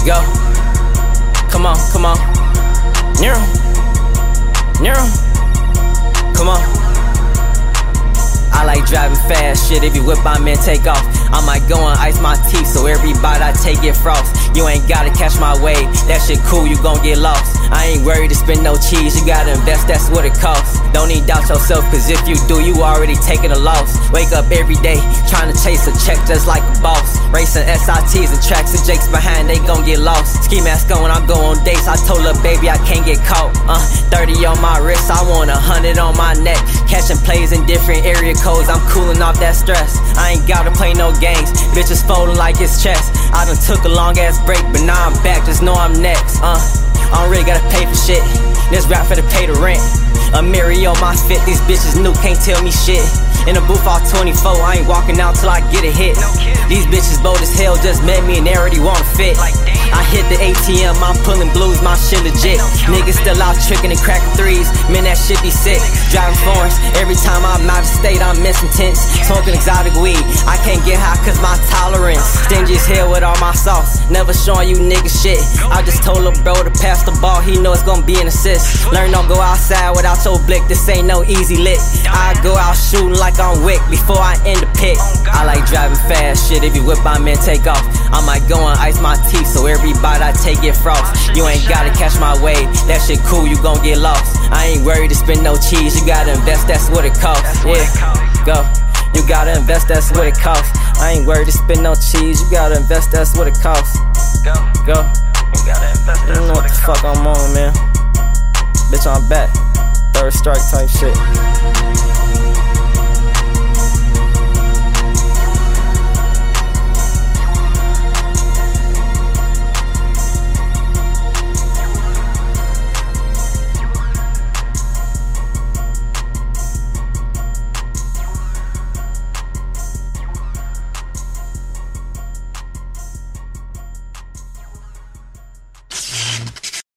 Go. Come on, come on. Nero. Come on. I like driving fast, shit, if you whip, I man take off. I might go and ice my teeth, so every bite I take get frost. You ain't gotta catch my wave, that shit cool, you gon' get lost. I ain't worried to spend no cheese, you gotta invest, that's what it costs. Don't need doubt yourself, cause if you do, you already taking a loss. Wake up every day, trying to chase a check just like a boss. Racing SITs and tracks and Jakes behind, they gon' get lost. Ski mask on, I go on dates, I told her baby I can't get caught. 30 on my wrist, I want 100 on my neck. Catching plays in different area codes, I'm cooling off that stress. I ain't gotta play no games, bitches folding like it's chess. I done took a long ass break, but now I'm back, just know I'm next. I don't really gotta pay for shit, this rap for to pay the rent. A Mary on my fit, these bitches new, can't tell me shit. In the booth all 24, I ain't walking out till I get a hit. These bitches bold as hell, just met me and they already wanna fit. I hit the ATM, I'm pulling blues, my shit legit. Niggas still out tricking and cracking threes, man that shit be sick. Driving foreigns, every time I'm out of state I'm missing tents. Smoking exotic weed, I can't get high cause my tolerance. Stingy as hell with all my sauce, never showing you niggas shit. I just told lil' bro to pass the ball, he know it's gonna be an assist. Learn don't go outside without your blick, this ain't no easy lick. I go out shooting like I'm Wick before I end the pick. I like driving fast, shit, if you whip, I man take off. I might go and ice my teeth, so every bite I take get frost. You ain't gotta catch my wave, that shit cool, you gon' get lost. I ain't worried to spend no cheese, you gotta invest, that's what it costs. Yeah, go. You gotta invest, that's what it costs. I ain't worried to spend no cheese, you gotta invest, that's what it costs. Go. You gotta invest, that's what it costs. You know what the fuck I'm on, man. Bitch, I'm back. Third strike type shit.